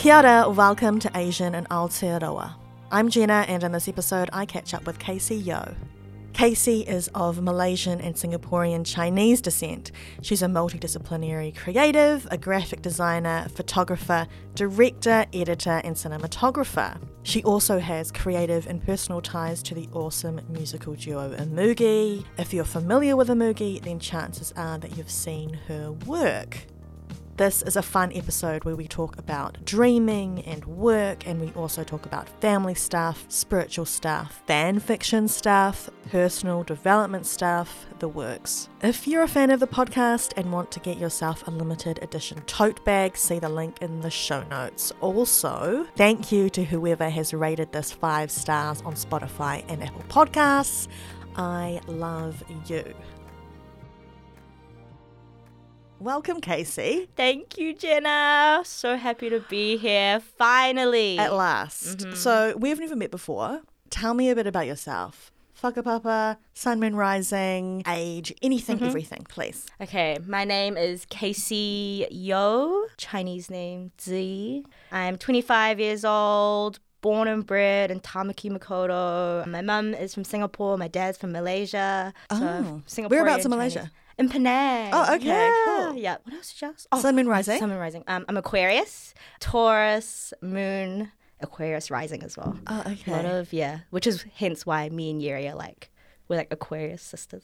Kia ora, welcome to Asian in Aotearoa. I'm Jenna, and in this episode I catch up with Casey Yeoh. Casey is of Malaysian and Singaporean Chinese descent. She's a multidisciplinary creative, a graphic designer, photographer, director, editor, and cinematographer. She also has creative and personal ties to the awesome musical duo Imugi. If you're familiar with Imugi, then chances are that you've seen her work. This is a fun episode where we talk about dreaming and work, and we also talk about family stuff, spiritual stuff, fan fiction stuff, personal development stuff, the works. If you're a fan of the podcast and want to get yourself a limited edition tote bag, see the link in the show notes. Also, thank you to whoever has rated this 5 stars on Spotify and Apple Podcasts. I love you. Welcome, Casey. Thank you, Jenna. So happy to be here, finally. At last. Mm-hmm. So, we've never met before. Tell me a bit about yourself. Whakapapa, sun, moon, rising, age, anything, everything, please. Okay, my name is Casey Yeoh, Chinese name Zi. I'm 25 years old, born and bred in Tamaki Makaurau. My mum is from Singapore, my dad's from Malaysia. Singaporean. Whereabouts in Chinese. Malaysia? In Penang. Oh, okay, Yeah. cool. Yeah. What else did you ask? Sun, moon, rising? Sun, moon, rising. I'm Aquarius, Taurus, moon, Aquarius rising as well. Oh, A lot okay. of, which is hence why me and Yeri are we're like Aquarius sisters.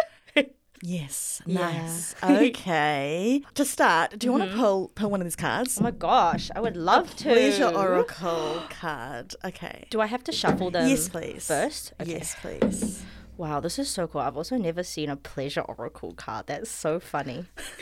Yes, Yeah. nice. Okay. To start, do you want to pull one of these cards? Oh my gosh, I would love to. Pleasure Oracle card. Okay. Do I have to shuffle them Yes, please. first? Okay. Yes, please. Wow, this is so cool. I've also never seen a pleasure oracle card. That's so funny.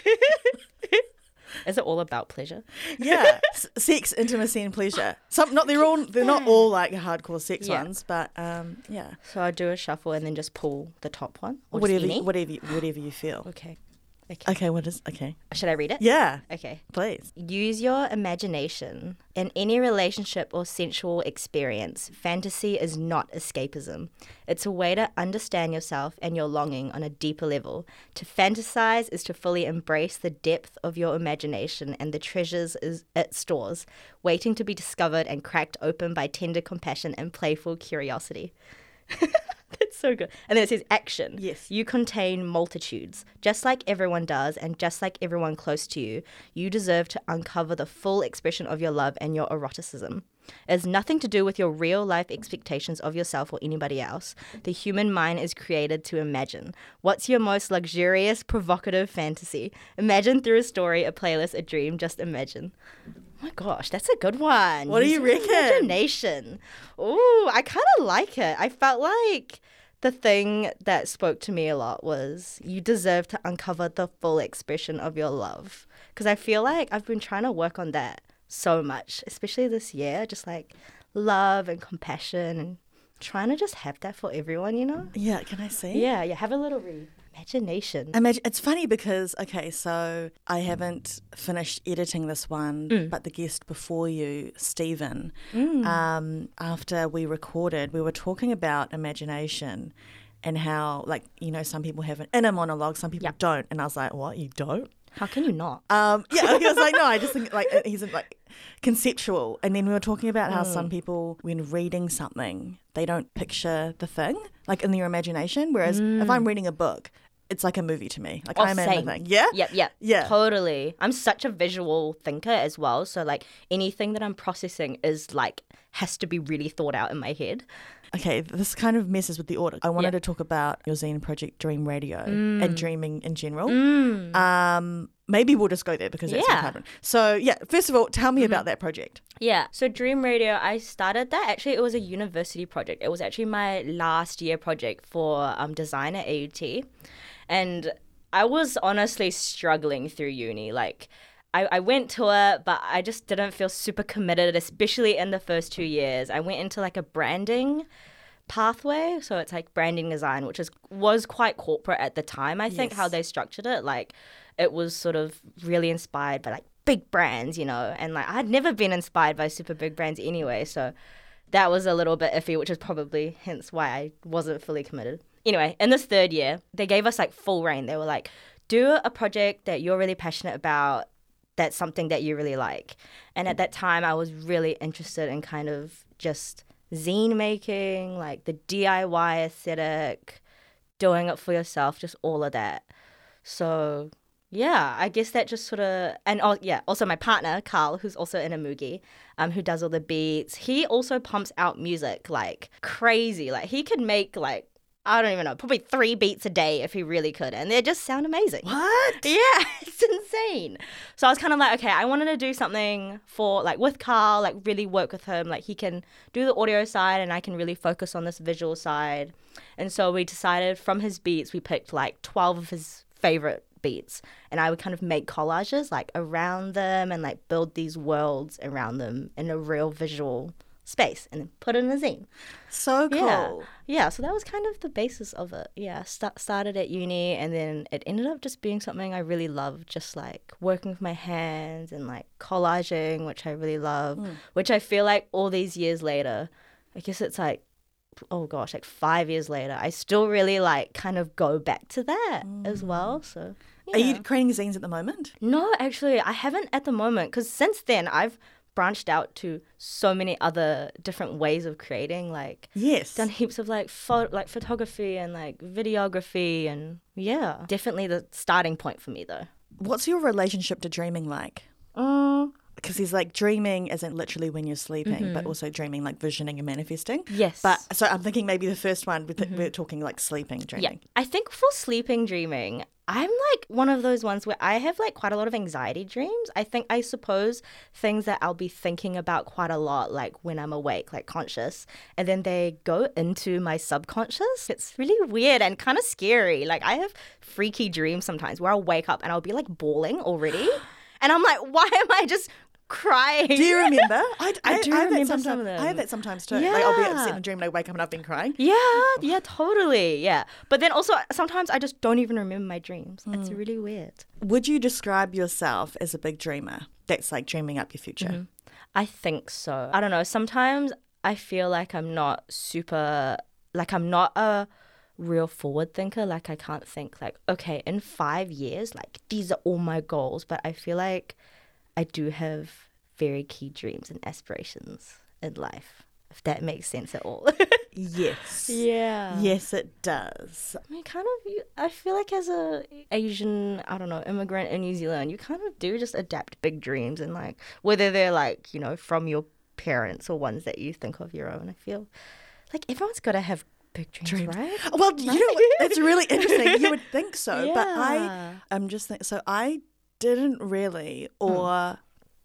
Is it all about pleasure? Yeah, sex, intimacy, and pleasure. They're not all like hardcore sex Yeah. ones, but yeah. So I'll do a shuffle and then just pull the top one? Or just Whatever, any? whatever you feel. Okay. Okay, okay? Should I read it? Yeah, Okay. please. Use your imagination. In any relationship or sensual experience, fantasy is not escapism. It's a way to understand yourself and your longing on a deeper level. To fantasize is to fully embrace the depth of your imagination and the treasures it stores, waiting to be discovered and cracked open by tender compassion and playful curiosity. That's so good. And then it says action. Yes. You contain multitudes. Just like everyone does and just like everyone close to you, you deserve to uncover the full expression of your love and your eroticism. It has nothing to do with your real life expectations of yourself or anybody else. The human mind is created to imagine. What's your most luxurious, provocative fantasy? Imagine through a story, a playlist, a dream. Just imagine. Oh my gosh, that's a good one. What do you Use your reckon? Imagination. Ooh, I kind of like it. I felt like the thing that spoke to me a lot was you deserve to uncover the full expression of your love. Because I feel like I've been trying to work on that so much, especially this year, just like love and compassion and trying to just have that for everyone, you know? Yeah, can I see? Yeah, have a little read. Imagination. It's funny because, okay, so I haven't finished editing this one, but the guest before you, Stephen, after we recorded, we were talking about imagination and how, like, you know, some people have an inner monologue, some people don't. And I was like, what, you don't? How can you not? Yeah, he was like, no, I just think like he's like conceptual. And then we were talking about how some people, when reading something, they don't picture the thing like in their imagination. Whereas if I'm reading a book, it's like a movie to me. Like I'm in the thing. Yeah? Yep. Yeah. Totally. I'm such a visual thinker as well. So like anything that I'm processing is like has to be really thought out in my head. Okay, this kind of messes with the order. I wanted to talk about your zine project, Dream Radio, and dreaming in general. Maybe we'll just go there because that's my one. So yeah, first of all, tell me about that project. Yeah. So Dream Radio, I started that. Actually, it was a university project. It was actually my last year project for design at AUT. And I was honestly struggling through uni. Like, I went to it, but I just didn't feel super committed, especially in the first 2 years. I went into like a branding pathway. So it's like branding design, which was quite corporate at the time, I think, how they structured it. Like, it was sort of really inspired by like big brands, you know, and like I'd never been inspired by super big brands anyway. So that was a little bit iffy, which is probably hence why I wasn't fully committed. Anyway, in this third year, they gave us like full reign. They were like, do a project that you're really passionate about, that's something that you really like. And at that time, I was really interested in kind of just zine making, like the DIY aesthetic, doing it for yourself, just all of that. So yeah, I guess that just sort of, and also my partner, Carl, who's also in Imugi, who does all the beats, he also pumps out music like crazy. Like he could make like, I don't even know, probably 3 beats a day if he really could. And they just sound amazing. What? Yeah, it's insane. So I was kind of like, okay, I wanted to do something for like with Carl, like really work with him. Like he can do the audio side and I can really focus on this visual side. And so we decided from his beats, we picked like 12 of his favorite beats. And I would kind of make collages like around them and like build these worlds around them in a real visual space and then put it in a zine. So cool. Yeah, so that was kind of the basis of it. Yeah, started at uni and then it ended up just being something I really loved, just like working with my hands and like collaging, which I really love, which I feel like all these years later, I guess it's like, oh gosh, like 5 years later, I still really like kind of go back to that as well. So yeah. Are you creating zines at the moment? No, actually, I haven't at the moment because since then I've branched out to so many other different ways of creating, like done heaps of like photography and like videography, and yeah, definitely the starting point for me though. What's your relationship to dreaming like? Because he's like dreaming isn't literally when you're sleeping, but also dreaming like visioning and manifesting. Yes. But so I'm thinking maybe the first one, we're talking like sleeping dreaming. Yeah. I think for sleeping dreaming, I'm like one of those ones where I have like quite a lot of anxiety dreams. I suppose things that I'll be thinking about quite a lot, like when I'm awake, like conscious, and then they go into my subconscious. It's really weird and kind of scary. Like I have freaky dreams sometimes where I'll wake up and I'll be like bawling already. And I'm like, why am I just crying? Do you remember? I do remember some of them. I have that sometimes too. Yeah. Like I'll be upset in a dream and I wake up and I've been crying. Yeah, totally. Yeah. But then also sometimes I just don't even remember my dreams. It's really weird. Would you describe yourself as a big dreamer? That's like dreaming up your future. I think so. I don't know. Sometimes I feel like I'm not a real forward thinker. Like I can't think like, okay, in 5 years, like these are all my goals. But I feel like I do have very key dreams and aspirations in life, if that makes sense at all. Yes. Yeah. Yes, it does. I mean, I feel like as a Asian, I don't know, immigrant in New Zealand, you kind of do just adapt big dreams, and like whether they're like, you know, from your parents or ones that you think of your own. I feel like everyone's got to have big dreams, right? Well, you know, it's really interesting. You would think so, Yeah. but I'm just thinking, so I didn't really, or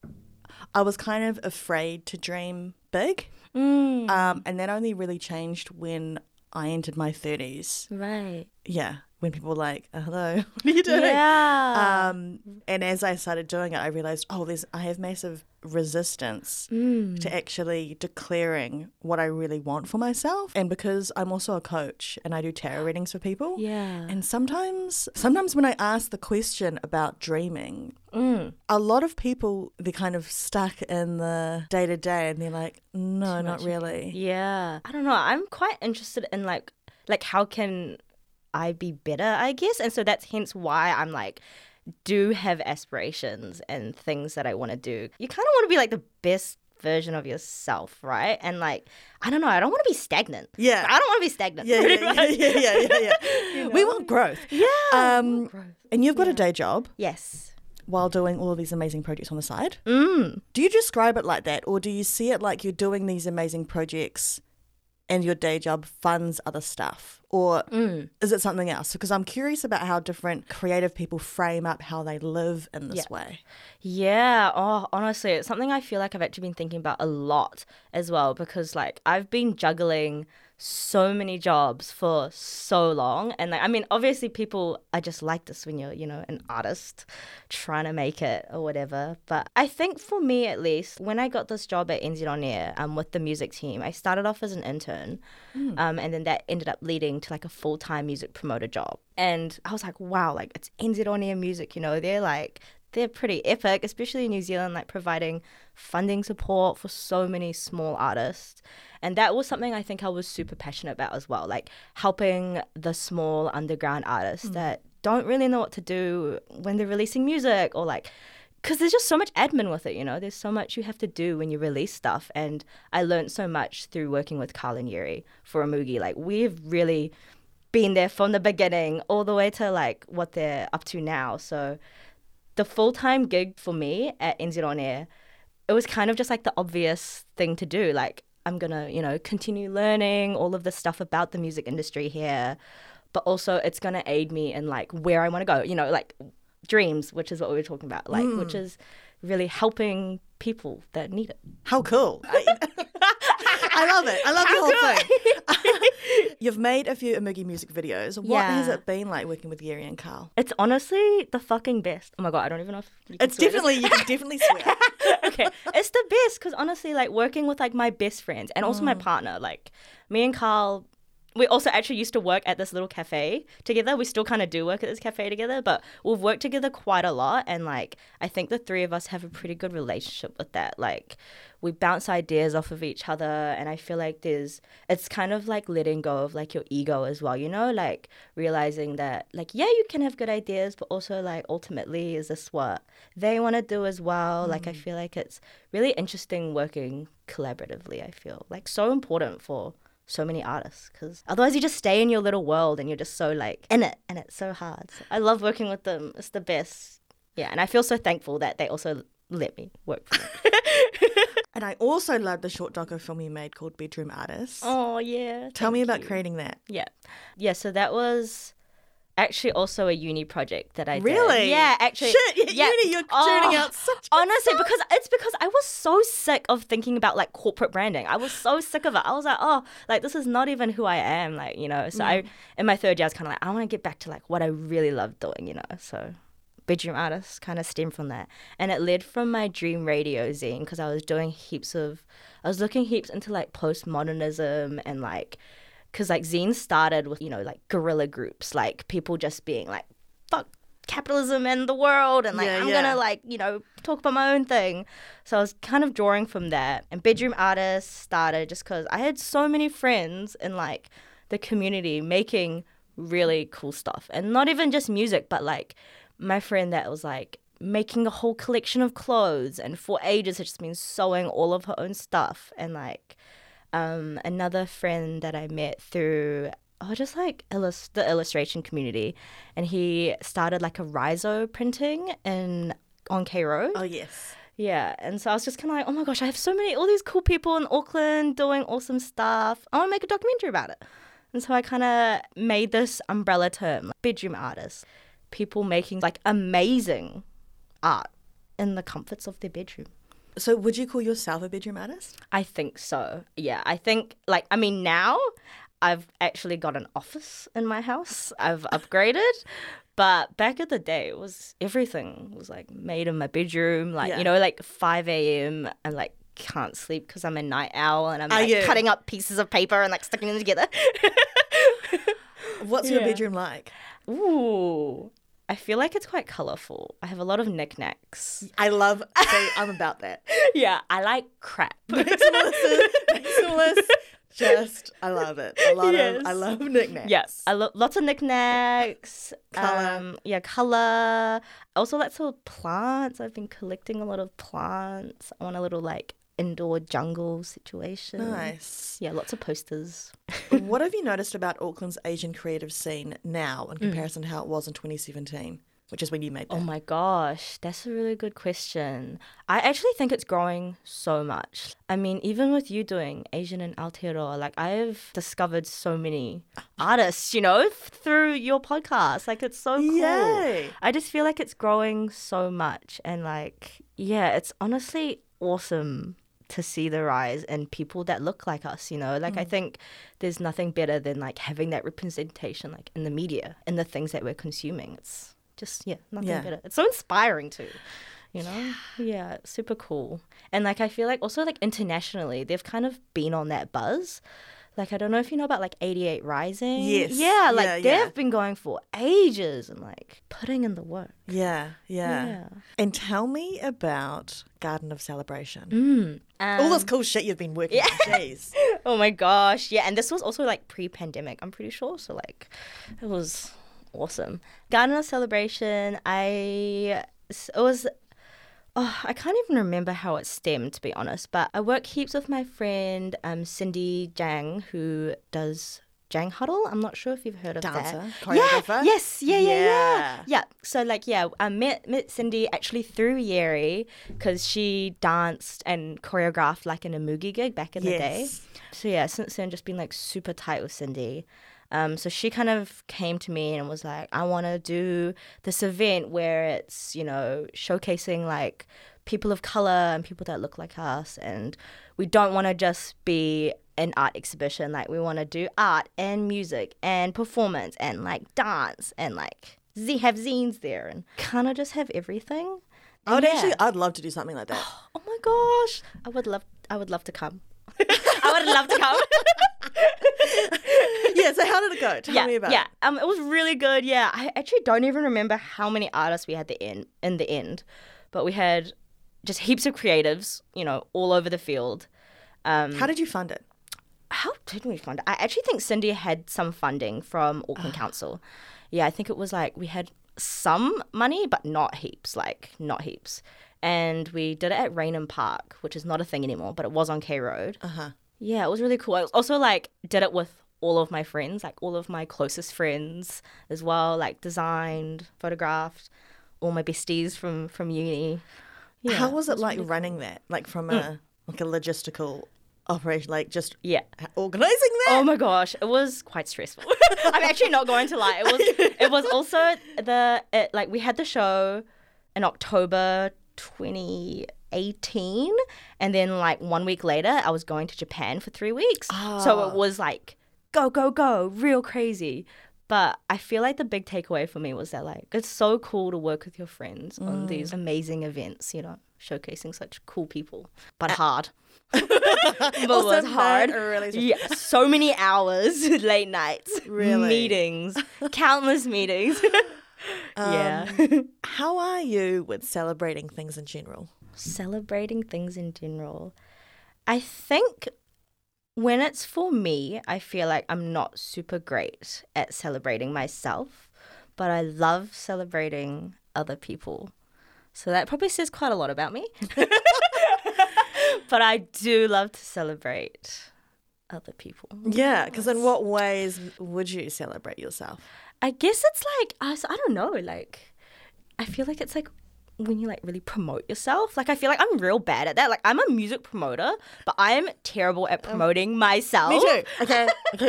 I was kind of afraid to dream big. And that only really changed when I entered my 30s. Right. Yeah. When people were like, hello, what are you doing? Yeah. And as I started doing it, I realized, I have massive resistance to actually declaring what I really want for myself. And because I'm also a coach and I do tarot readings for people. Yeah. And sometimes when I ask the question about dreaming, a lot of people, they're kind of stuck in the day-to-day and they're like, no, not really. Yeah. I don't know. I'm quite interested in like how can I be better, I guess. And so that's hence why I'm like, do have aspirations and things that I want to do. You kind of want to be like the best version of yourself, right? And like, I don't know, I don't want to be stagnant. Yeah. I don't want to be stagnant. Yeah. You know? We want growth. Yeah. And you've got a day job. Yes. While doing all of these amazing projects on the side. Do you describe it like that, or do you see it like you're doing these amazing projects and your day job funds other stuff? Or is it something else? Because I'm curious about how different creative people frame up how they live in this way. Yeah. Oh, honestly, it's something I feel like I've actually been thinking about a lot as well, because like I've been juggling so many jobs for so long. And like, I mean, obviously people are just like this when you're, you know, an artist trying to make it or whatever. But I think for me, at least, when I got this job at NZ On Air with the music team, I started off as an intern. And then that ended up leading to like a full-time music promoter job. And I was like, wow, like it's NZ On Air Music, you know, they're pretty epic, especially in New Zealand, like providing funding support for so many small artists. And that was something I think I was super passionate about as well, like helping the small underground artists that don't really know what to do when they're releasing music, or like because there's just so much admin with it, you know. There's so much you have to do when you release stuff. And I learned so much through working with Carl and Yuri for Amugi. Like, we've really been there from the beginning all the way to, like, what they're up to now. So the full-time gig for me at NZ On Air, it was kind of just, like, the obvious thing to do. Like, I'm going to, you know, continue learning all of the stuff about the music industry here, but also it's going to aid me in, like, where I want to go, you know, like, dreams, which is what we were talking about, like, which is really helping people that need it. How cool. I love it. I love the whole thing. You've made a few Amugi music videos. What has it been like working with Yuri and Carl? It's honestly the fucking best. Oh my God, I don't even know if you can you can definitely swear. Okay, it's the best because honestly, like, working with, like, my best friends and also my partner, like, me and Carl, we also actually used to work at this little cafe together. We still kind of do work at this cafe together, but we've worked together quite a lot. And, like, I think the three of us have a pretty good relationship with that. Like, we bounce ideas off of each other. And I feel like it's kind of like letting go of, like, your ego as well, you know, like realizing that, like, yeah, you can have good ideas, but also, like, ultimately, is this what they want to do as well? Like, I feel like it's really interesting working collaboratively. I feel like so important for so many artists, because otherwise you just stay in your little world and you're just so, like, in it, and it's so hard. So I love working with them. It's the best. Yeah, and I feel so thankful that they also let me work for them. And I also love the short doco film you made called Bedroom Artist. Oh, yeah. Tell me about creating that. Yeah, so that was actually also a uni project that I did. Really? Yeah, actually. Shit, uni, you're turning out such good honestly, stuff. because I was so sick of thinking about, like, corporate branding. I was so sick of it. I was like, oh, like, this is not even who I am, like, you know. So in my third year, I was kind of like, I want to get back to, like, what I really love doing, you know. So Bedroom Artist kind of stemmed from that. And it led from my Dream Radio zine, because I was looking heaps into, like, postmodernism and, like, because, like, zines started with, you know, like, guerrilla groups, like, people just being like, fuck capitalism and the world, and, like, I'm gonna, like, you know, talk about my own thing. So I was kind of drawing from that. And Bedroom Artists started just because I had so many friends in, like, the community making really cool stuff. And not even just music, but, like, my friend that was, like, making a whole collection of clothes, and for ages had just been sewing all of her own stuff. And, like, another friend that I met through just, like, the illustration community, and he started, like, a Riso printing on K Road. Oh, yes. Yeah, and so I was just kind of like, oh my gosh, I have all these cool people in Auckland doing awesome stuff. I want to make a documentary about it. And so I kind of made this umbrella term, like, Bedroom Artists. People making, like, amazing art in the comforts of their bedroom. So would you call yourself a bedroom artist? I think so. Yeah, I think, like, I mean, now I've actually got an office in my house. I've upgraded. But back in the day, everything was, like, made in my bedroom. Like, you know, like, 5 a.m. and, like, can't sleep because I'm a night owl and I'm, like, cutting up pieces of paper and, like, sticking them together. What's your bedroom like? Ooh. I feel like it's quite colourful. I have a lot of knickknacks. I'm about that. Yeah, I like crap. Maximalist. Just, I love it. I love knickknacks. Yes, I love lots of knickknacks. Colour. Colour. I also like sort of plants. I've been collecting a lot of plants. I want a little, like, indoor jungle situation. Nice. Yeah, lots of posters. What have you noticed about Auckland's Asian creative scene now in comparison to how it was in 2017, which is when you made that? Oh my gosh, that's a really good question. I actually think it's growing so much. I mean, even with you doing Asian in Aotearoa, like, I've discovered so many artists, you know, through your podcast. Like, it's so cool. Yay. I just feel like it's growing so much. And, like, yeah, it's honestly awesome to see the rise in people that look like us, you know. Like, I think there's nothing better than, like, having that representation, like, in the media and the things that we're consuming. It's just, nothing better. It's so inspiring too, you know. Yeah, it's super cool. And, like, I feel like also, like, internationally they've kind of been on that buzz. Like, I don't know if you know about, like, 88 Rising. Yes. Yeah, like, they've been going for ages and, like, putting in the work. Yeah. And tell me about Garden of Celebration. All this cool shit you've been working on. Jeez. Oh my gosh. Yeah, and this was also, like, pre-pandemic, I'm pretty sure. So, like, it was awesome. Garden of Celebration, it was I can't even remember how it stemmed, to be honest, but I work heaps with my friend Cindy Jang, who does Jang Huddle. I'm not sure if you've heard of Dancer, that. choreographer. Yeah. So I met Cindy actually through Yeri because she danced and choreographed like an Amugi gig back in the day. So yeah, since then just been like super tight with Cindy. So she kind of came to me and was like, I want to do this event where it's, showcasing like people of color and people that look like us. And we don't want to just be an art exhibition. Like we want to do art and music and performance and like dance and like have zines there and kind of just have everything. I'd love to do something like that. Oh my gosh. I would love to come. I would love to come. Yeah, so how did it go? Tell me about it. Yeah, it was really good. Yeah, I actually don't even remember how many artists we had in the end, but we had just heaps of creatives, all over the field. How did you fund it? How did we fund it? I actually think Cindy had some funding from Auckland Council. Yeah, I think it was like we had some money, but not heaps. And we did it at Raynham Park, which is not a thing anymore, but it was on K Road. Yeah, it was really cool. I also did it with all of my friends, like all of my closest friends as well, like designed, photographed, all my besties from uni. Yeah, how was it like really running that? Like from a logistical operation, like just organizing that? Oh my gosh, it was quite stressful. I'm actually not going to lie. It was also we had the show in October 2018, and then like 1 week later I was going to Japan for 3 weeks. So it was like go, real crazy. But I feel like the big takeaway for me was that like it's so cool to work with your friends on these amazing events, showcasing such cool people, but hard. But it was hard. Really so many hours, late nights, meetings, countless meetings. How are you with celebrating things in general? Celebrating things in general. I think when it's for me, I feel like I'm not super great at celebrating myself, but I love celebrating other people. So that probably says quite a lot about me. But I do love to celebrate other people. Yeah, because in what ways would you celebrate yourself? I guess it's like, I don't know, like, I feel like it's like when you like really promote yourself. Like I feel like I'm real bad at that. Like I'm a music promoter, but I am terrible at promoting myself. Me too. Okay.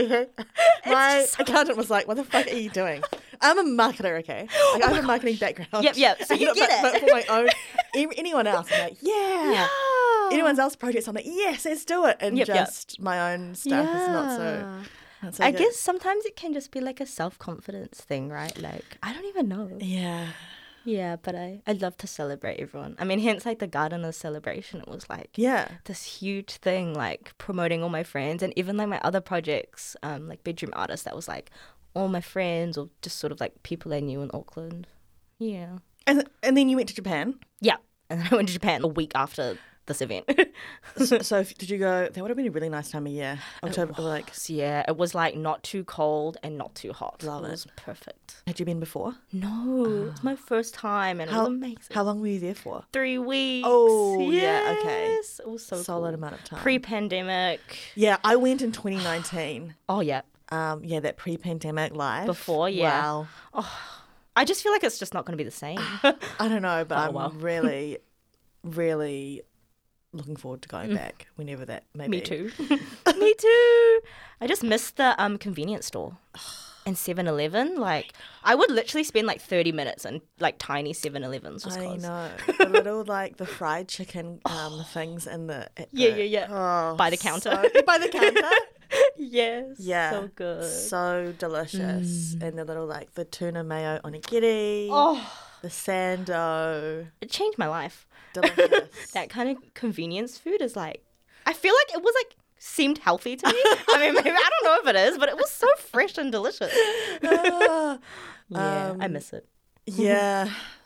My accountant was like, "What the fuck are you doing?" I'm a marketer. Okay, like, I have a marketing background. Yep. So you get it. But for my own, anyone else, I'm like, yeah. Anyone else's projects, I'm like, yes, let's do it. And my own stuff is not so. I guess sometimes it can just be like a self-confidence thing, right? Like I don't even know. Yeah, but I love to celebrate everyone. I mean, hence like the Gardener celebration, it was like this huge thing, like promoting all my friends and even like my other projects, like Bedroom Artist, that was like all my friends or just sort of like people I knew in Auckland. Yeah. And then you went to Japan? Yeah. And then I went to Japan a week after this event. So did you go? That would have been a really nice time of year. October, it was like not too cold and not too hot. Love it. Was perfect. Had you been before? No, it's my first time and it was amazing. How long were you there for? 3 weeks. Oh, yes. yeah, okay. It was so solid cool. amount of time. Pre-pandemic. Yeah, I went in 2019. Oh yeah. That pre-pandemic life. Before, yeah. Wow. Oh, I just feel like it's just not going to be the same. I don't know, but I'm really, really looking forward to going back whenever that may be. Me too. Me too. I just missed the convenience store and 7-Eleven. Like, I would literally spend like 30 minutes in like tiny 7-Elevens. I know. The little like the fried chicken things in the... Yeah. Oh, by the counter. By the counter? Yes. Yeah. So good. So delicious. And the little like the tuna mayo onigiri. Oh. The sando. It changed my life. Delicious. That kind of convenience food is like, I feel like it was like, seemed healthy to me. I mean, maybe, I don't know if it is, but it was so fresh and delicious. I miss it. Yeah.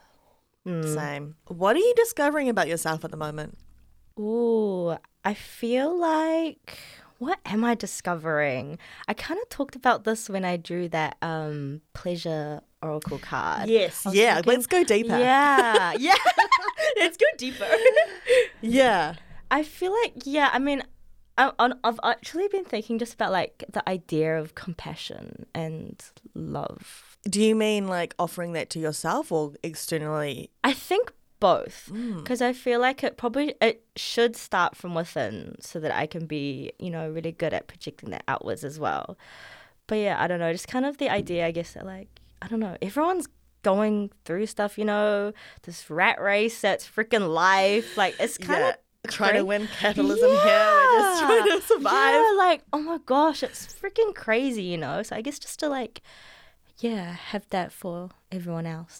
Same. What are you discovering about yourself at the moment? Ooh, I feel like, what am I discovering? I kind of talked about this when I drew that pleasure oracle card. Yes. I was Yeah. thinking, Let's go deeper. Yeah. Yeah. Let's go deeper. Yeah. I feel like, yeah, I mean, I've actually been thinking just about like the idea of compassion and love. Do you mean like offering that to yourself or externally? I think both, because I feel like it should start from within so that I can be, you know, really good at projecting that outwards as well. But yeah, I don't know, just kind of the idea, I guess, that like, I don't know, everyone's going through stuff, you know, this rat race that's freaking life. Like, it's kind of trying to win capitalism here. We're just trying to survive. Yeah, like, oh my gosh, it's freaking crazy, you know? So I guess just to like, yeah, have that for everyone else.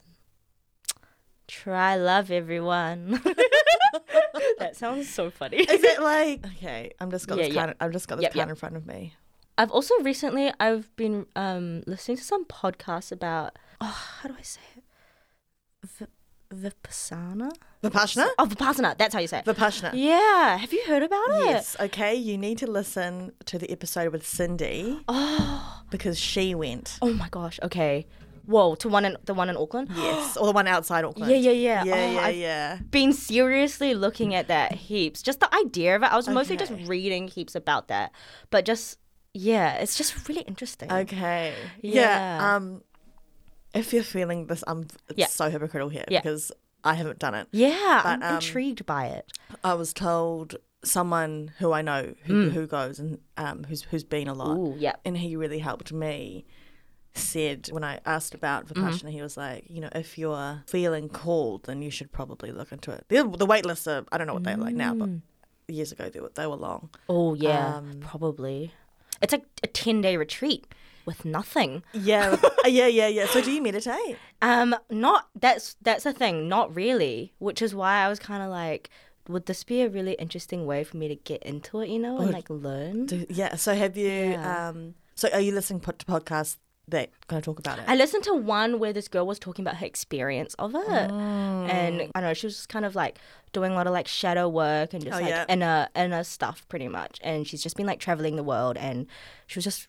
Try love everyone. That sounds so funny. Is it like, okay, I've just got this Yep. card in front of me. I've also recently been listening to some podcasts about, how do I say it? Vipassana? Vipassana? Oh, Vipassana. That's how you say it. Vipassana. Yeah. Have you heard about it? Yes. Okay, you need to listen to the episode with Cindy. Oh. Because she went. Oh my gosh. Okay. Whoa, to the one in Auckland? Yes. Or the one outside Auckland. Yeah. Yeah. I've been seriously looking at that heaps. Just the idea of it. I was mostly just reading heaps about that. But just, yeah, it's just really interesting. Okay. Yeah. If you're feeling this, it's so hypocritical here because I haven't done it. Yeah, But, I'm intrigued by it. I was told someone who I know who goes and who's been a lot. Ooh, yeah. And he really helped me. Said when I asked about Vipassana, he was like, you know, if you're feeling called, then you should probably look into it. The wait lists are, I don't know what they're like now, but years ago they were long. Oh yeah, probably. It's like a 10-day retreat with nothing. Yeah. So do you meditate? Not that's the thing, not really. Which is why I was kind of like, would this be a really interesting way for me to get into it, you know, and like learn? So have you? Yeah. So are you listening to podcasts that kind of talk about it? I listened to one where this girl was talking about her experience of it, and I don't know, she was just kind of like doing a lot of like shadow work and just inner stuff pretty much. And she's just been like traveling the world, and she was just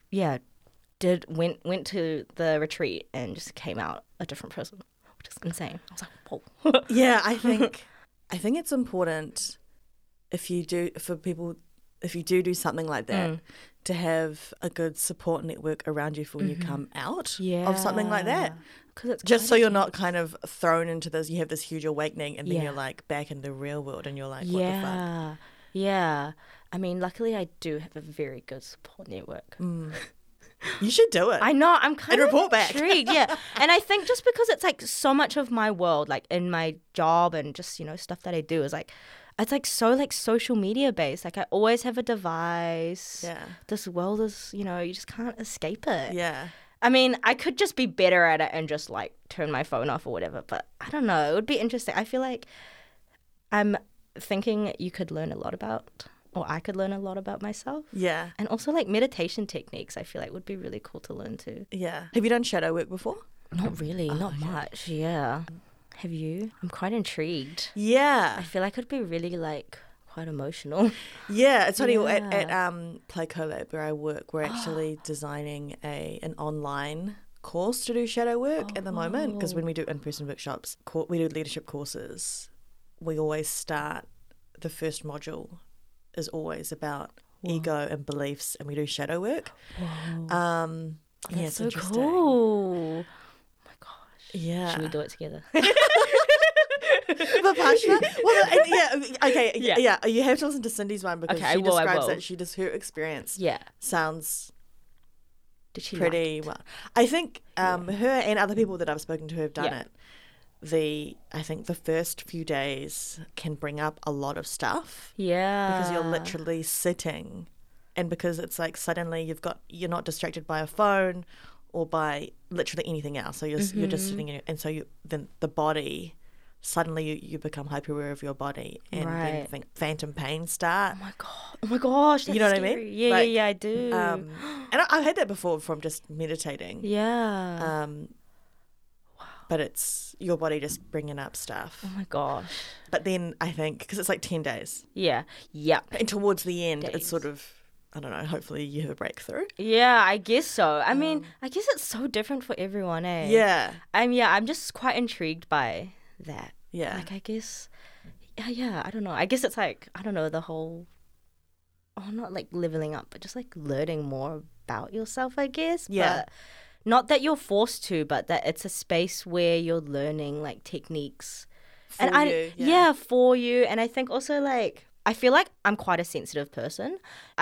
went to the retreat and just came out a different person, which is insane. I was like, whoa. Yeah, I think it's important if you do something like that to have a good support network around you for when you come out of something like that. Because it's just so you're not kind of thrown into this. You have this huge awakening, and then you're like back in the real world, and you're like, what the fuck? Yeah. I mean, luckily I do have a very good support network. You should do it. I know. I'm kind of report back. intrigued. Yeah. And I think just because it's like so much of my world, like in my job and just, you know, stuff that I do is like, it's like so like social media based. Like I always have a device. Yeah. This world is, you know, you just can't escape it. Yeah. I mean, I could just be better at it and just like turn my phone off or whatever, but I don't know. It would be interesting. I feel like I'm thinking you could learn a lot about, or I could learn a lot about myself. Yeah. And also like meditation techniques, I feel like would be really cool to learn too. Yeah. Have you done shadow work before? Not really, not much. Yeah. Have you? I'm quite intrigued. Yeah. I feel like it'd be really like quite emotional. Yeah, it's funny at Play Collab where I work, we're actually designing an online course to do shadow work at the moment, because when we do in-person workshops, we do leadership courses, we always start, the first module is always about ego and beliefs, and we do shadow work. That's it's so interesting. Cool. Oh my gosh. Yeah. Should we do it together? Vipassana? You have to listen to Cindy's one because she describes that she just her experience. Yeah. Sounds Did she pretty well. I think her and other people that I've spoken to who have done it. I think the first few days can bring up a lot of stuff. Yeah. Because you're literally sitting, and because it's like suddenly you're not distracted by a phone or by literally anything else. So you're just sitting in, and so then the body. Suddenly you become hyper aware of your body, and then I think phantom pain start. Oh my gosh, that's you know what scary. I mean? Yeah, I do. And I've had that before from just meditating. Yeah. But it's your body just bringing up stuff. Oh my gosh. But then I think, because it's like 10 days. Yeah. Yep. And towards the end, it's sort of I don't know, hopefully you have a breakthrough. Yeah, I guess so. I mean, I guess it's so different for everyone, eh? Yeah. I'm just quite intrigued by that. Yeah. Like, I guess, yeah, I don't know. I guess it's like, I don't know, the whole, not like leveling up, but just like learning more about yourself, I guess. Yeah. But not that you're forced to, but that it's a space where you're learning like techniques. For you, yeah, for you. And I think also like, I feel like I'm quite a sensitive person.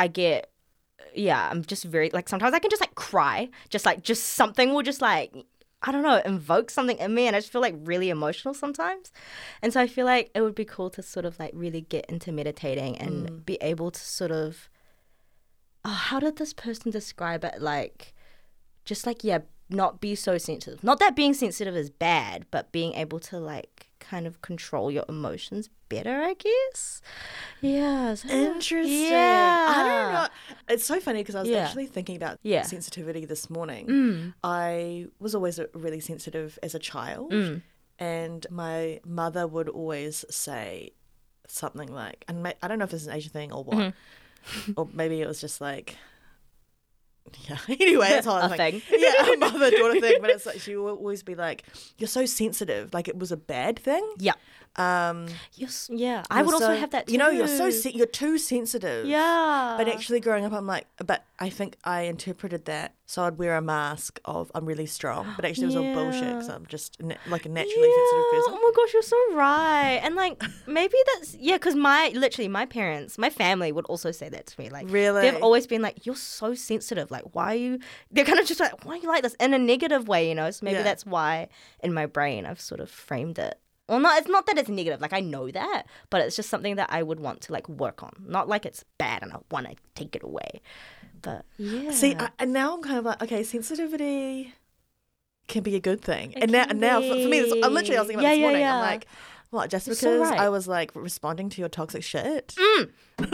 I'm just very, like, sometimes I can just like cry. Just something will just like, I don't know, invoke something in me, and I just feel like really emotional sometimes. And so I feel like it would be cool to sort of like really get into meditating and be able to sort of, how did this person describe it? Like, just like, yeah, not be so sensitive. Not that being sensitive is bad, but being able to like kind of control your emotions better, I guess. Yeah. Interesting. Yeah. I don't know. It's so funny because I was Yeah. actually thinking about Yeah. sensitivity this morning. I was always really sensitive as a child, and my mother would always say something like, and I don't know if this is an Asian thing or what, or maybe it was just like, yeah. Anyway, that's how I A think. thing. Yeah, a mother-daughter thing. But it's like she would always be like, "You're so sensitive," like it was a bad thing. Yeah. Um, Yeah. I would you're also so- have that too. You know, you're too sensitive. Yeah. But actually, growing up, I'm like, but I think I interpreted that. So I'd wear a mask of I'm really strong, but actually it was all bullshit because I'm just like a naturally sensitive person. Oh my gosh, you're so right. And like maybe that's because my parents, my family would also say that to me. Like Really? they've always been like, you're so sensitive. Like why are you? They're kind of just like, why are you like this in a negative way? You know. So maybe Yeah. that's why in my brain I've sort of framed it. Well, not it's not that it's negative. Like I know that, but it's just something that I would want to like work on. Not like it's bad and I want to take it away. But yeah. See, and now I'm kind of like, okay, sensitivity can be a good thing. It And can now for me, be. I was thinking about Yeah, this morning. yeah. I'm like, what? Just You're because so right. I was like responding to your toxic shit? Oh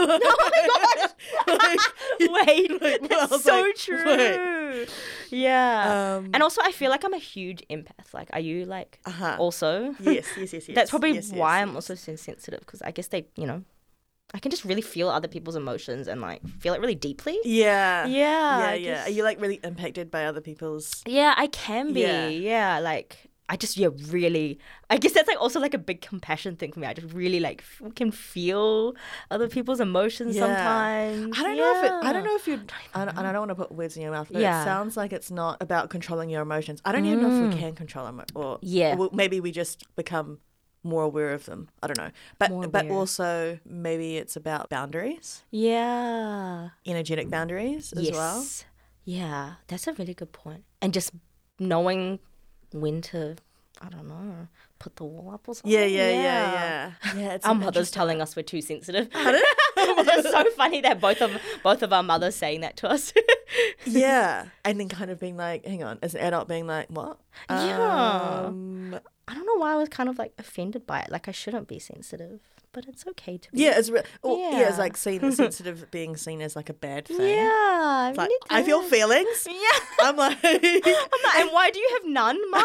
my gosh! Wait, I that's was so like, true. wait. Yeah. And also, I feel like I'm a huge empath. Like, are you like also? Yes. That's probably Yes, why yes, I'm also so sensitive because I guess I can just really feel other people's emotions and like feel it really deeply. Yeah. Yeah. Yeah. Are you like really impacted by other people's? Yeah, I can be. Yeah. Yeah, like I just really. I guess that's like also like a big compassion thing for me. I just really like can feel other people's emotions Yeah. sometimes. I don't know if you. I don't want to put words in your mouth, but Yeah. it sounds like it's not about controlling your emotions. I don't even know if we can control them, or maybe we just become more aware of them. I don't know, but aware. also maybe it's about boundaries, Yeah. energetic boundaries as well. Yeah, that's a really good point. And just knowing when to, I don't know, put the wall up or something. Yeah. It's Our mother's telling us we're too sensitive. It's so funny that both of our mothers saying that to us. Yeah, and then kind of being like, hang on, as an adult being like, what? Yeah. I don't know why I was kind of like offended by it. Like I shouldn't be sensitive, but it's okay to be. Yeah, it's it's Yeah. like sensitive being seen as like a bad thing. Yeah. It's like, I feel feelings. Yeah. I'm like, And why do you have none, Mum?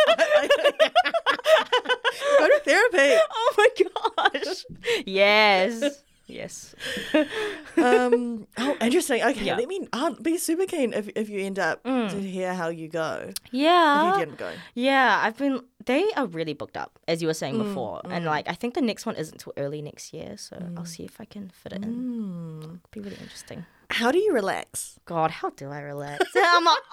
go to therapy. Oh my gosh. Yes. Yes. Oh, interesting. Okay, Yeah. let me. I'd be super keen if you end up to hear how you go. If Yeah. you end up going. Yeah, they are really booked up, as you were saying before. And like, I think the next one isn't until early next year. So I'll see if I can fit it in. It'll be really interesting. How do you relax? God, how do I relax? I'm like,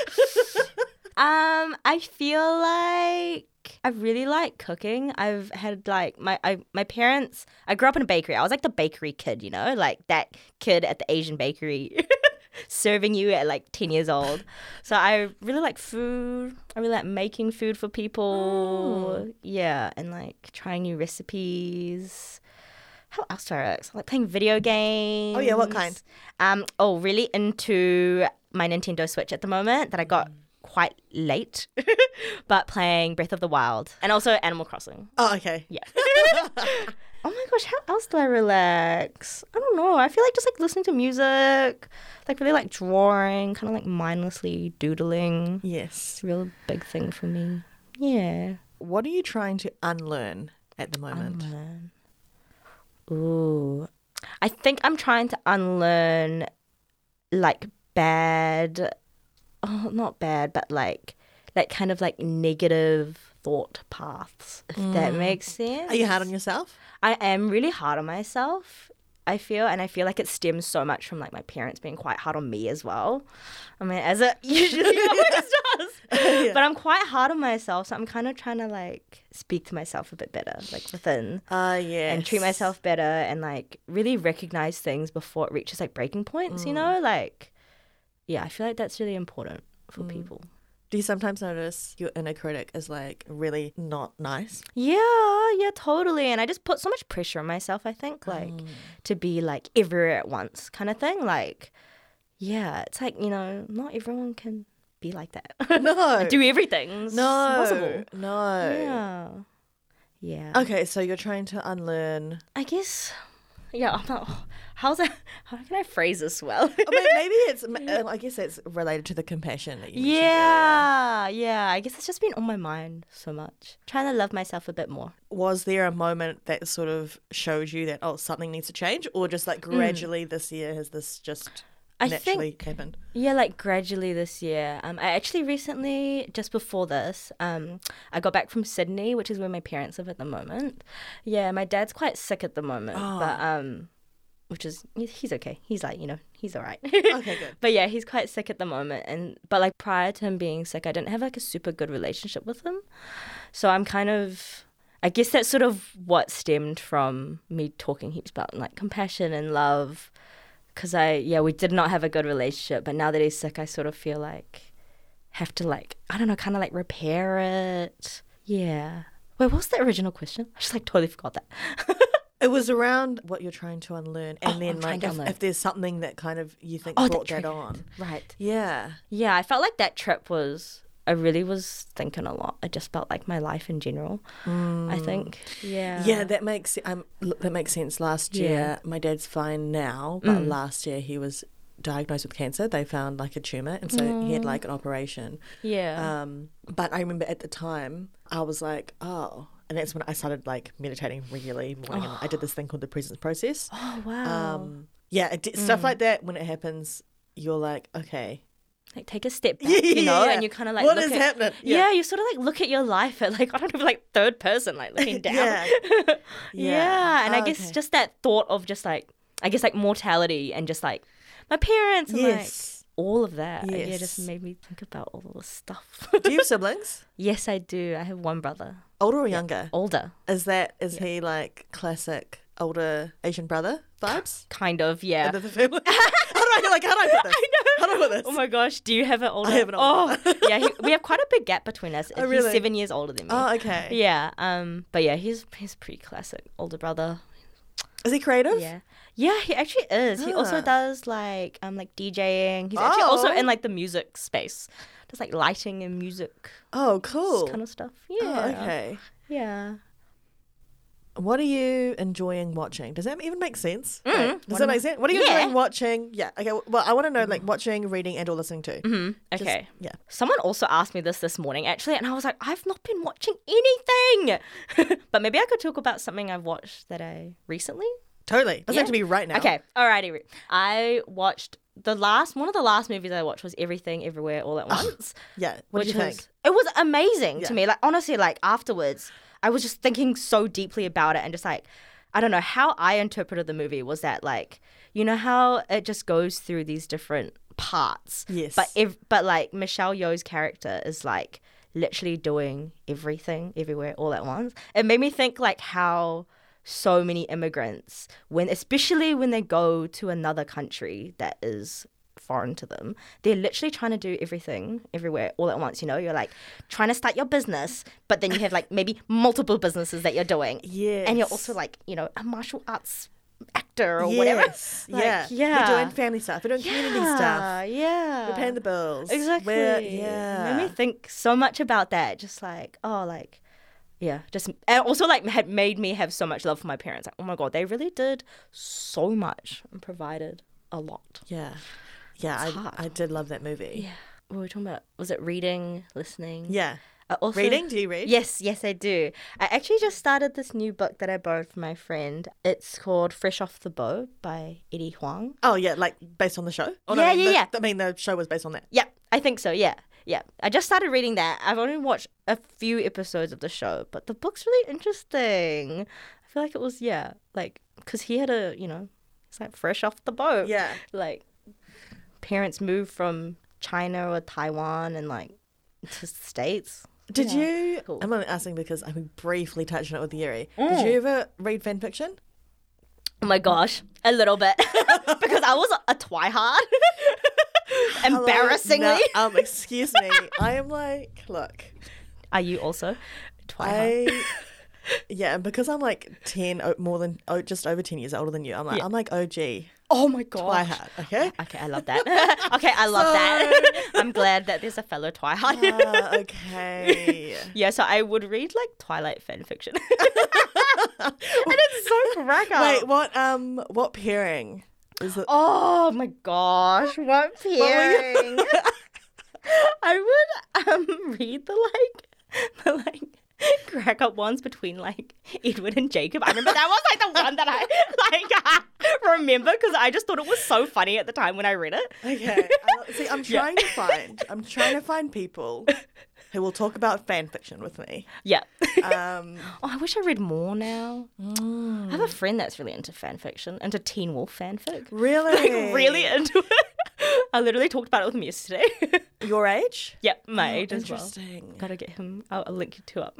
I feel like I really like cooking. I've had like my parents. I grew up in a bakery. I was like the bakery kid, you know, like that kid at the Asian bakery, serving you at like 10 years old. So I really like food. I really like making food for people. Yeah, and like trying new recipes. How else do I relax? I like playing video games. Oh yeah, what kind? Really into my Nintendo Switch at the moment that I got quite late, but playing Breath of the Wild and also Animal Crossing. Oh, okay. Yeah. Oh my gosh, how else do I relax? I don't know. I feel like just like listening to music, like really like drawing, kind of like mindlessly doodling. Yes. It's a real big thing for me. Yeah. What are you trying to unlearn at the moment? Ooh. I think I'm trying to unlearn like bad, oh, not bad, but like kind of like negative thought paths, if that makes sense. Are you hard on yourself? I am really hard on myself, I feel, and I feel like it stems so much from like my parents being quite hard on me as well. I mean, as it usually always does. Yeah. But I'm quite hard on myself, so I'm kind of trying to like speak to myself a bit better, like within. Yes. And treat myself better and like really recognize things before it reaches like breaking points, you know? Like, yeah, I feel like that's really important for people. Do you sometimes notice your inner critic is like really not nice? Yeah, totally. And I just put so much pressure on myself, I think, like to be like everywhere at once kind of thing. Like, yeah, it's like, you know, not everyone can be like that. No. Do everything. It's impossible. No. Yeah. Okay, so you're trying to unlearn. I guess, yeah, I'm not, how can I phrase this well? I mean, maybe it's, I guess it's related to the compassion that you mentioned earlier. Yeah. I guess it's just been on my mind so much. Trying to love myself a bit more. Was there a moment that sort of showed you that, oh, something needs to change? Or just like gradually this year has this just naturally happened? Yeah, like gradually this year. I actually recently, just before this, I got back from Sydney, which is where my parents live at the moment. Yeah, my dad's quite sick at the moment, but which is, he's okay. He's like, you know, he's all right. Okay, good. But yeah, he's quite sick at the moment. But like prior to him being sick, I didn't have like a super good relationship with him. So I'm kind of, I guess that's sort of what stemmed from me talking heaps about like compassion and love. Because we did not have a good relationship. But now that he's sick, I sort of feel like have to like, I don't know, kind of like repair it. Yeah. Wait, what was the original question? I just like totally forgot that. It was around what you're trying to unlearn, and then like if there's something that kind of you think brought that on. Right. Yeah. Yeah, I felt like that trip I really was thinking a lot. I just felt like my life in general, I think. Yeah. Yeah, that makes sense. Last year, my dad's fine now, but last year he was diagnosed with cancer. They found like a tumour, and so he had like an operation. Yeah. But I remember at the time, I was like, oh. And that's when I started like meditating regularly morning, and I did this thing called the presence process. Oh, wow. Stuff like that, when it happens, you're like, okay. Like take a step back, you know, and you kind of like what is happening? Yeah, you sort of like look at your life at like, I don't know, like third person, like looking down. Yeah. And I guess just that thought of just like, I guess like mortality and just like my parents and like all of that. Yes. Yeah, just made me think about all of this stuff. Do you have siblings? Yes, I do. I have one brother. Older or younger? Older. Is he like classic older Asian brother vibes? Kind of, yeah. End of the family? How do I put this? I know. How do I put this? Oh my gosh, do you have an older? I have an older. Yeah, we have quite a big gap between us. Oh, really? He's 7 years older than me. Oh, okay. Yeah, but yeah, he's pretty classic older brother. Is he creative? Yeah, he actually is. He also does like DJing. He's actually also in like the music space. Does like lighting and music. Oh, cool. Kind of stuff. Oh, Yeah. okay. Yeah. What are you enjoying watching? Does that even make sense? Mm. Does that make sense? What are you enjoying watching? Yeah. Okay. Well, I want to know like watching, reading, and or listening to. Mm-hmm. Okay. Yeah. Someone also asked me this morning actually, and I was like, I've not been watching anything. But maybe I could talk about something I've watched that I recently. Totally. Doesn't have to be right now. Okay. Alrighty. I watched one of the last movies I watched was Everything Everywhere All at Once. Yeah. What did you think? It was amazing to me. Like honestly, like afterwards, I was just thinking so deeply about it and just like, I don't know, how I interpreted the movie was that like, you know how it just goes through these different parts. Yes. But like Michelle Yeoh's character is like literally doing everything everywhere all at once. It made me think like how so many immigrants, especially when they go to another country that is foreign to them, they're literally trying to do everything everywhere all at once. You know, you're like trying to start your business, but then you have like maybe multiple businesses that you're doing. Yes. And you're also like, you know, a martial arts actor or whatever. Like, We're doing family stuff. We're doing community stuff. Yeah. We're paying the bills. Exactly. Yeah. Made me think so much about that. Just like, and also like had made me have so much love for my parents. Like, oh my God, they really did so much and provided a lot. Yeah. Yeah, I did love that movie. Yeah. What were we talking about? Was it reading, listening? Yeah. I also, Reading? Do you read? Yes, I do. I actually just started this new book that I borrowed from my friend. It's called Fresh Off the Boat by Eddie Huang. Oh, yeah, like based on the show? Oh, Yeah, I mean, yeah. I mean, the show was based on that. Yeah, I think so, yeah. Yeah, I just started reading that. I've only watched a few episodes of the show, but the book's really interesting. I feel like it was, like, because he had it's like fresh off the boat. Yeah. Like, parents moved from China or Taiwan and, like, to the States. Did you... Cool. I'm only asking because I briefly touched on it with Yuri. Did you ever read fan fiction? Oh my gosh, a little bit. Because I was a twihard. Embarrassingly. No, excuse me. I am like, look. Are you also twihard? Yeah, and because I'm like 10, just over 10 years older than you, I'm like OG. Oh my gosh. Twihard, okay? Okay, I love that. Okay, I love that. I'm glad that there's a fellow twihard. Okay. Yeah, so I would read like Twilight fan fiction. And it's so crack up. Wait, what pairing is it? Oh my gosh, what pairing? I would read the crack up ones between like Edward and Jacob. I remember that was like the one that I remember because I just thought it was so funny at the time when I read it. Okay. See, I'm trying to find people who will talk about fan fiction with me. Yeah. I wish I read more now. I have a friend that's really into fan fiction, into Teen Wolf fanfic. Really? Like, really into it. I literally talked about it with him yesterday. Your age? Yep, my age as well. Interesting. Gotta get him. I'll link you two up.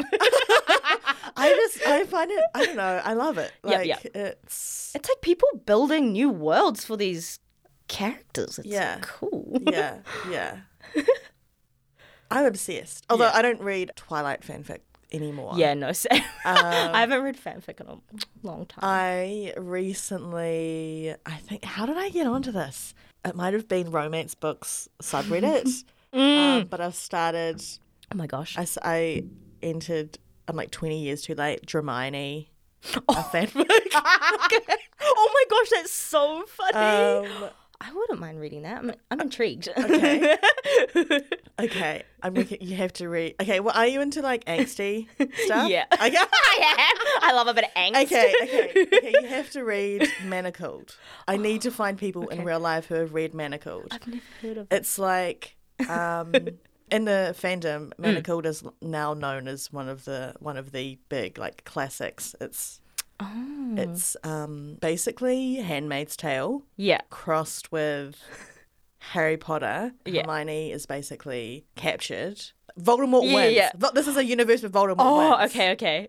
I find it, I don't know, I love it. Like, It's like people building new worlds for these characters. It's cool. Yeah. I'm obsessed. Although I don't read Twilight fanfic anymore. Yeah, no, same. I haven't read fanfic in a long time. I recently, how did I get onto this? It might have been romance books subreddit, but I've started. Oh my gosh! I entered. I'm like 20 years too late. Dramini, a fanfic. Oh my gosh, that's so funny. I wouldn't mind reading that. I'm intrigued. Okay. Okay. You have to read. Okay. Well, are you into like angsty stuff? Yeah. Okay. I am. I love a bit of angst. Okay. You have to read Manacled. I need to find people in real life who have read Manacled. I've never heard of it. It's like in the fandom, Manacled is now known as one of the big like classics. It's basically Handmaid's Tale. Yeah. Crossed with Harry Potter. Yeah. Hermione is basically captured. Voldemort wins. Yeah. This is a universe where Voldemort wins. Okay.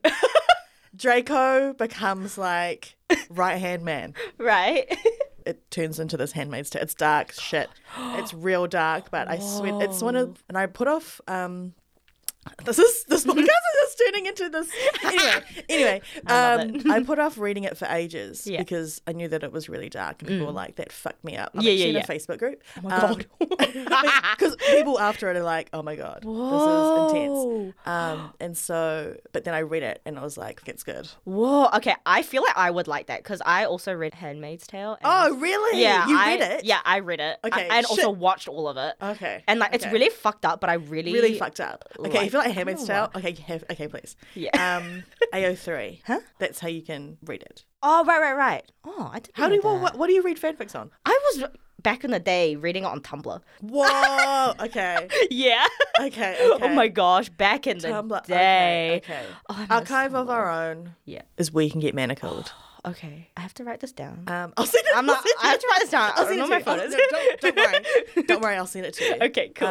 Draco becomes like right-hand man. Right. It turns into this Handmaid's Tale. It's dark shit. It's real dark, but I swear it's one of, and I put off this podcast is just turning into this. Anyway, I put off reading it for ages because I knew that it was really dark and people were like, that fucked me up. I'm actually in a Facebook group. Oh my God. Because people after it are like, oh my God, this is intense. And so, but then I read it and I was like, it's good. Whoa. Okay, I feel like I would like that because I also read Handmaid's Tale. Oh, really? Yeah. You read it? Yeah, I read it. Okay. And also watched all of it. Okay. And like, it's really fucked up, but I really fucked up. Okay, if you like Handmaid's Tale, okay, please. Yeah. AO3. Huh? That's how you can read it. Oh, right. Oh, I didn't know that. What do you read fanfics on? I was back in the day reading it on Tumblr. Whoa. Okay. Yeah. Okay. Oh my gosh, back in the Tumblr. day. Okay. Oh, Archive of Our Own. Yeah. Is where you can get Manacled. Okay, I have to write this down. I'll send it. I have to write this down. I'll send it on to my you. phone. Don't worry. Don't worry. I'll send it to you. Okay, cool.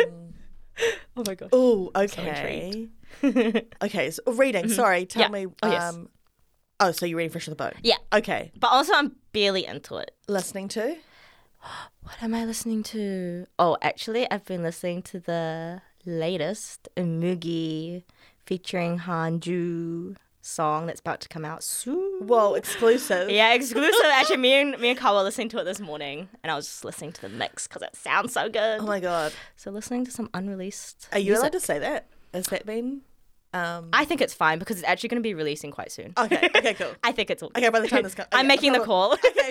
Oh my gosh. Oh, okay. Okay, so reading. Sorry, tell me. Oh, yes. So you're reading Fresh Off the Boat? Yeah. Okay. But also, I'm barely into it. Listening to? What am I listening to? Oh, actually, I've been listening to the latest Umugi featuring Hanju song that's about to come out soon. Whoa, exclusive. Yeah, exclusive. Actually, me and Carl were listening to it this morning, and I was just listening to the mix because it sounds so good. Oh my God. So listening to some unreleased Are you music. allowed to say that? Has that been? I think it's fine because it's actually going to be releasing quite soon. Okay, cool. I think it's all good. Okay, by the time this comes... I'm making the call. Okay.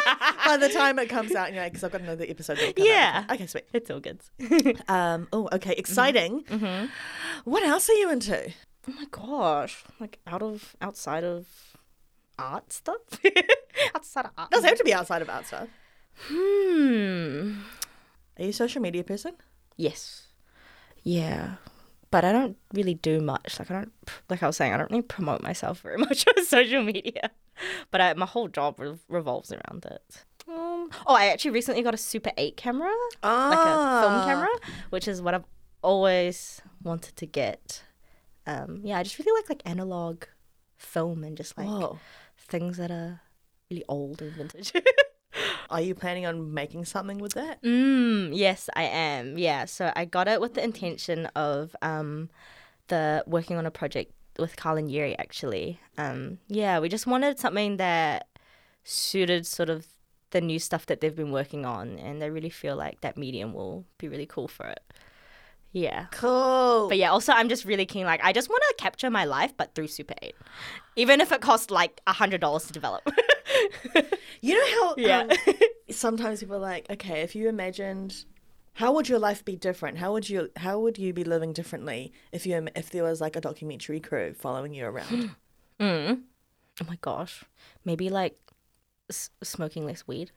By the time it comes out, because I've got to know the episode. Will come Yeah. out. Okay, sweet. It's all good. Oh, okay, exciting. Mm-hmm. What else are you into? Oh my gosh. Like outside of art stuff? Outside of art. Doesn't have to be outside of art stuff. Hmm. Are you a social media person? Yes. Yeah. But I don't really do much. Like I was saying, I don't really promote myself very much on social media. But my whole job revolves around it. I actually recently got a Super 8 camera, like a film camera, which is what I've always wanted to get. I just really like analog film and just things that are really old and vintage. Are you planning on making something with that? Yes, I am. Yeah, so I got it with the intention of working on a project with Carl and Yuri, actually. We just wanted something that suited sort of the new stuff that they've been working on, and they really feel like that medium will be really cool for it. Yeah. Cool. But yeah, also I'm just really keen, I just want to capture my life, but through Super 8. Even if it costs $100 to develop. You know how Yeah. sometimes people are like, okay, if you imagined, how would your life be different? How would you be living differently if there was a documentary crew following you around? Oh my gosh. Maybe smoking less weed.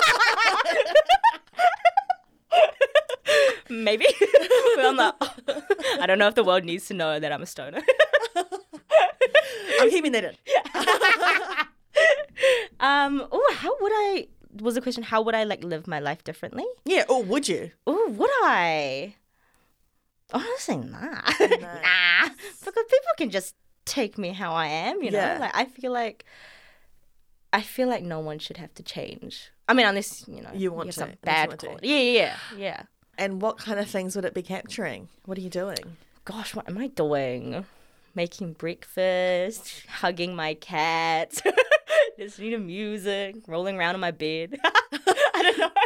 Maybe. Well, I don't know if the world needs to know that I'm a stoner. I'm keeping that in. Was the question, how would I live my life differently? Yeah, or would you? Oh, would I? Honestly, nah. Nah. Because people can just take me how I am, you know? Yeah. I feel like no one should have to change. I mean, unless, You want have to, some unless you bad want to. quality. Yeah. And what kind of things would it be capturing? What are you doing? Gosh, what am I doing? Making breakfast, hugging my cat, listening to music, rolling around in my bed. I don't know.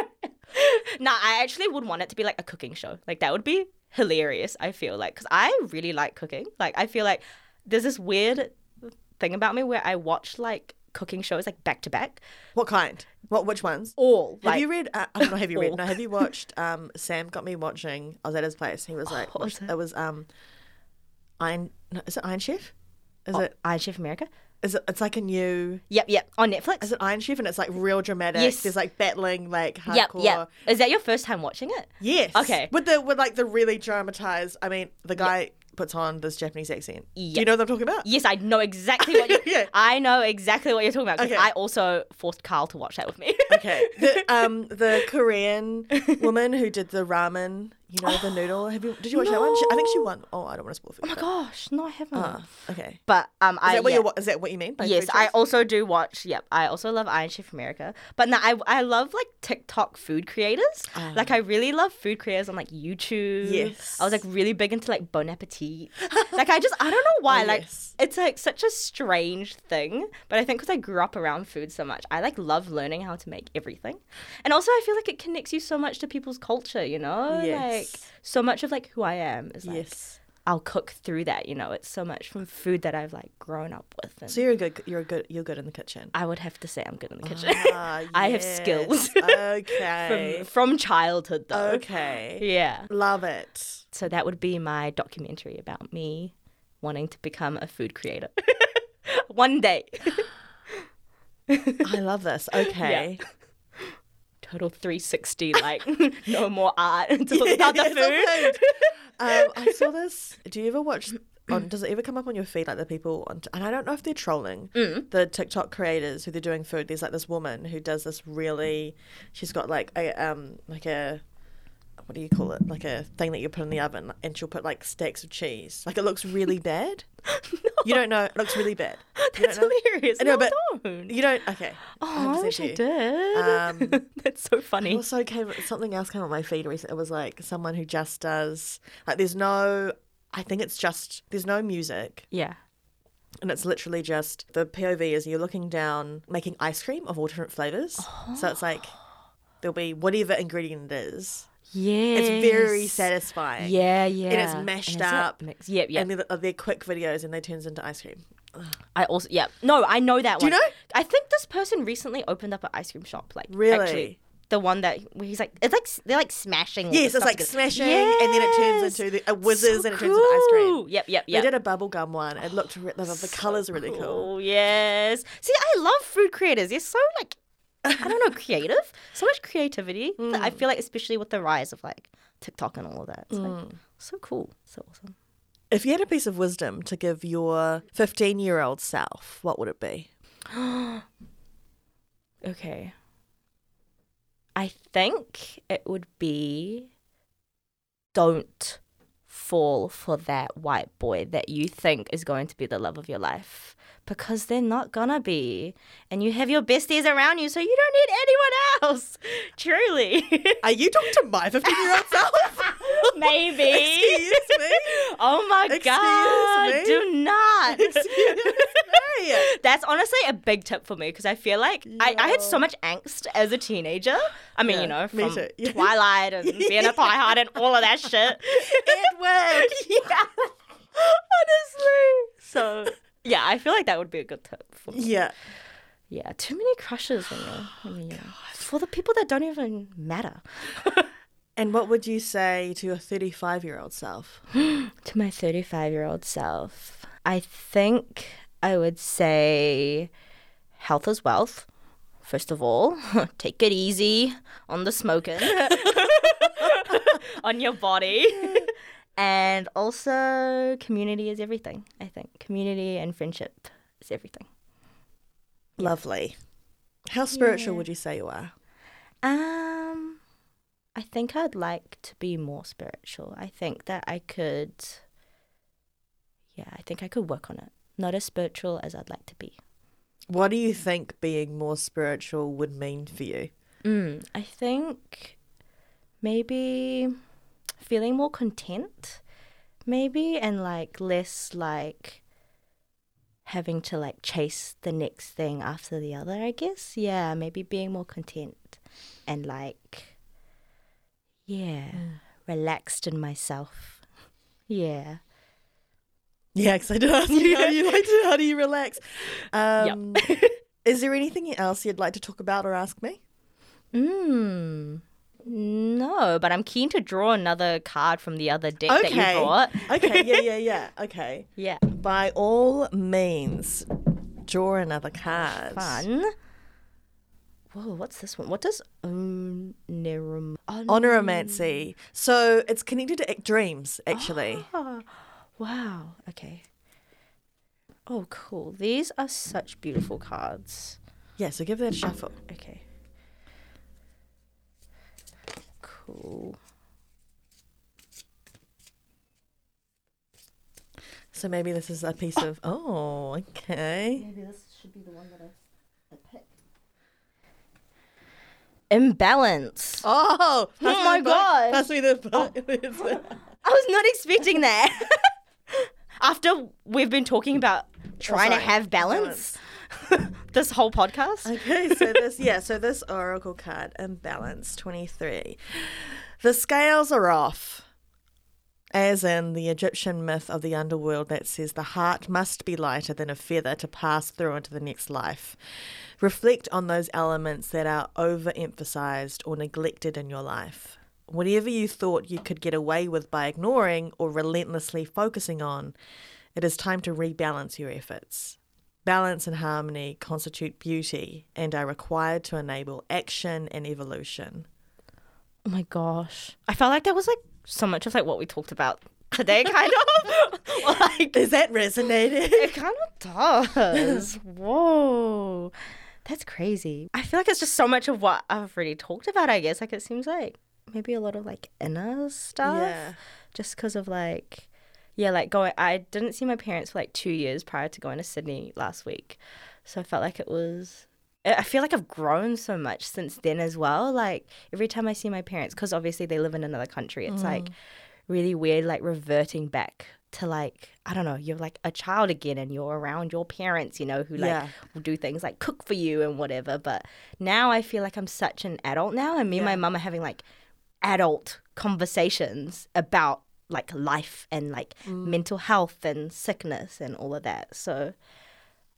I actually would want it to be a cooking show. That would be hilarious, I feel because I really like cooking. I feel like there's this weird thing about me where I watch cooking shows back to back. What kind? Which ones? All. Have you read? I don't know. Have you read? all. No. Have you watched? Sam got me watching. I was at his place. He was like, what was it? It was Iron. No, is it Iron Chef? Is it? Iron Chef America? Is it? It's a new. Yep. On Netflix. Is it Iron Chef? And it's real dramatic. Yes. There's battling hardcore. Yep. Is that your first time watching it? Yes. Okay. With the really dramatized. I mean, the guy puts on this Japanese accent. Yep. Do you know what I'm talking about? Yes, I know exactly what you're... Yeah. I know exactly what you're talking about because Okay. I also forced Carl to watch that with me. Okay. The Korean woman who did the ramen, the noodle. Did you watch that one? I think she won. Oh, I don't want to spoil food. Oh my gosh, no, I haven't. Okay. But Is that what you mean by yes, food I shows? also do watch. Yep, I also love Iron Chef America. But no, I love TikTok food creators. I really love food creators on YouTube. Yes. I was really big into Bon Appetit. I don't know why. Oh, yes. It's such a strange thing. But I think because I grew up around food so much, I love learning how to make everything. And also I feel it connects you so much to people's culture. Yes. So much of who I am is Yes. I'll cook through that. It's so much from food that I've grown up with. And So you're good in the kitchen. I would have to say I'm good in the kitchen. I have Yes. skills. Okay. from childhood though. Okay. Yeah. Love it. So that would be my documentary about me wanting to become a food creator. One day. I love this. Okay. Yeah. Total 360, no more art. It's all about the It's all food. I saw this. Do you ever watch? Does it ever come up on your feed the people on? And I don't know if they're trolling the TikTok creators who they're doing food. There's this woman who does this really. She's got a what do you call it? A thing that you put in the oven, and she'll put stacks of cheese. It looks really bad. No. You don't know. It looks really bad. You That's don't know? hilarious. I know, No, but don't. you don't. Okay. Oh, I wish I you. did. That's so funny. Also, something else came on my feed recently. It was someone who just does there's no. I think it's just there's no music. Yeah. And it's literally just the POV is you're looking down, making ice cream of all different flavors. So it's there'll be whatever ingredient it is. Yeah. It's very satisfying. Yeah. And it's mashed up. Yep. And they're quick videos and they turns into ice cream. I also, yeah. No, I know that Do you one. know? I think this person recently opened up an ice cream shop. Like, Really? Actually, the one that where he's like, they're like smashing. all Yes, the it's stuff like together. smashing, Yes. and then it turns into a whizzes, So and it turns into ice cream. cool. Yep. They did a bubblegum one. It looked the colours are really cool. Oh yes. See, I love food creators. They're so like, I don't know, creative. So much creativity. I feel like, especially with the rise of like TikTok and all of that. It's like so cool. So awesome. If you had a piece of wisdom to give your 15-year-old self, what would it be? Okay. I think it would be, don't fall for that white boy that you think is going to be the love of your life, because they're not gonna be. And you have your besties around you, so you don't need anyone else. Truly. Are you talking to my 15-year-old self? Maybe. Excuse me? Oh my Excuse God. me? Do not. Excuse me? That's honestly a big tip for me, because I feel like I had so much angst as a teenager. I mean, Yeah, you know, me from too. Yeah. Twilight and being a pieheart and all of that shit. It worked. Yeah. Honestly. So, yeah, I feel like that would be a good tip for me. Yeah. Yeah, too many crushes when you're for the people that don't even matter. And what would you say to your 35-year-old self? To my 35-year-old self, I think I would say health is wealth. First of all, take it easy on the smoking, on your body. And also, community is everything, I think. Community and friendship is everything. Lovely. How spiritual would you say you are? I think I'd like to be more spiritual. I think that I could work on it. Not as spiritual as I'd like to be. What do you think being more spiritual would mean for you? I think maybe feeling more content, maybe, and like less like having to like chase the next thing after the other, I guess. Yeah, maybe being more content and like, relaxed in myself. Yeah. Yeah, because I did ask you how do you relax. Is there anything else you'd like to talk about or ask me? No, but I'm keen to draw another card from the other deck that you brought. Okay, yeah. Okay. Yeah. By all means, draw another card. Fun. Whoa, what's this one? What does Oniromancy. So it's connected to dreams, actually. Oh, wow. Okay. Oh, cool. These are such beautiful cards. Yeah, so give that a shuffle. Okay. Cool. So maybe this is a piece of... Oh, okay. Maybe this should be the one that I picked. Imbalance. Oh my God. Pass me the book. I was not expecting that. After we've been talking about trying to have balance this whole podcast. Okay, so this oracle card, Imbalance 23. The scales are off. As in the Egyptian myth of the underworld that says the heart must be lighter than a feather to pass through into the next life. Reflect on those elements that are overemphasized or neglected in your life. Whatever you thought you could get away with by ignoring or relentlessly focusing on, it is time to rebalance your efforts. Balance and harmony constitute beauty and are required to enable action and evolution. Oh my gosh. I felt like that was like so much of like what we talked about today, kind of. Like, is that resonating? It kind of does. Whoa. That's crazy. I feel like it's just so much of what I've already talked about, I guess. Like, it seems like maybe a lot of like inner stuff. Yeah. Just because of like, I didn't see my parents for like 2 years prior to going to Sydney last week. So I felt like I feel like I've grown so much since then as well. Like, every time I see my parents, because obviously they live in another country, it's like really weird, like reverting back to like, I don't know, you're like a child again and you're around your parents, you know, who like will do things like cook for you and whatever. But now I feel like I'm such an adult now, and me and my mum are having like adult conversations about like life and like mental health and sickness and all of that. So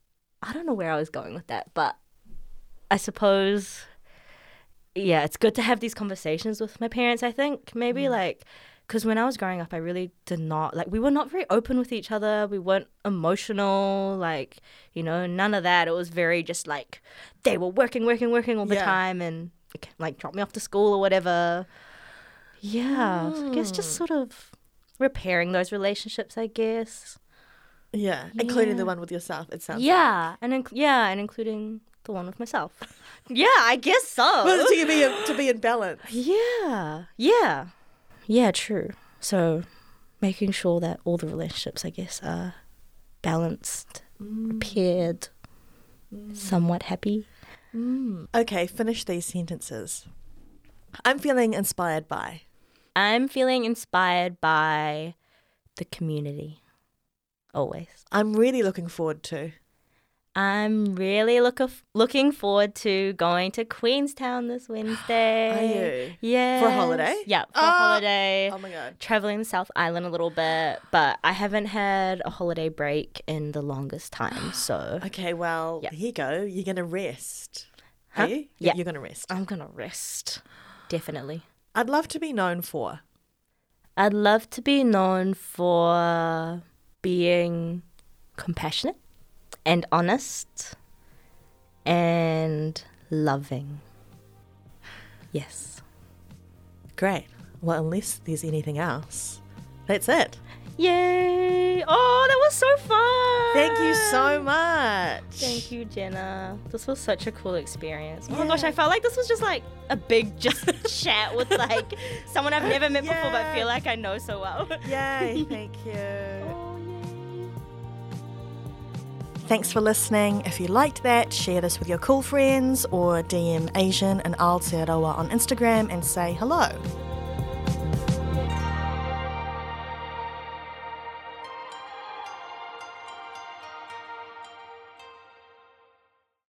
I don't know where I was going with that, but I suppose, yeah, it's good to have these conversations with my parents, I think. Maybe like, because when I was growing up, I really did not, like, we were not very open with each other. We weren't emotional, like, you know, none of that. It was very just like, they were working all the time and like drop me off to school or whatever. Yeah, so I guess just sort of repairing those relationships, I guess. Yeah, including the one with yourself, it sounds like. And including the one with myself. Yeah, I guess so. Well, to be in balance. Yeah, true. So making sure that all the relationships, I guess, are balanced, repaired, somewhat happy. Okay, finish these sentences. I'm feeling inspired by the community. Always. I'm really looking forward to. I'm really looking forward to going to Queenstown this Wednesday. Are you? Yeah. For a holiday? Yeah, for a holiday. Oh my God. Traveling the South Island a little bit, but I haven't had a holiday break in the longest time, so. Okay, well, here you go. You're going to rest. Huh? Are you? Yeah. You're going to rest. I'm going to rest. Definitely. I'd love to be known for being compassionate and honest and loving. Yes. Great. Well, unless there's anything else, that's it. Yay! Oh, that was so fun! Thank you so much. Thank you, Jenna. This was such a cool experience. Oh my gosh, I felt like this was just like a big chat with like someone I've never met before but feel like I know so well. Yay, thank you. Oh, yay. Thanks for listening. If you liked that, share this with your cool friends or DM Asian and Aotearoa on Instagram and say hello.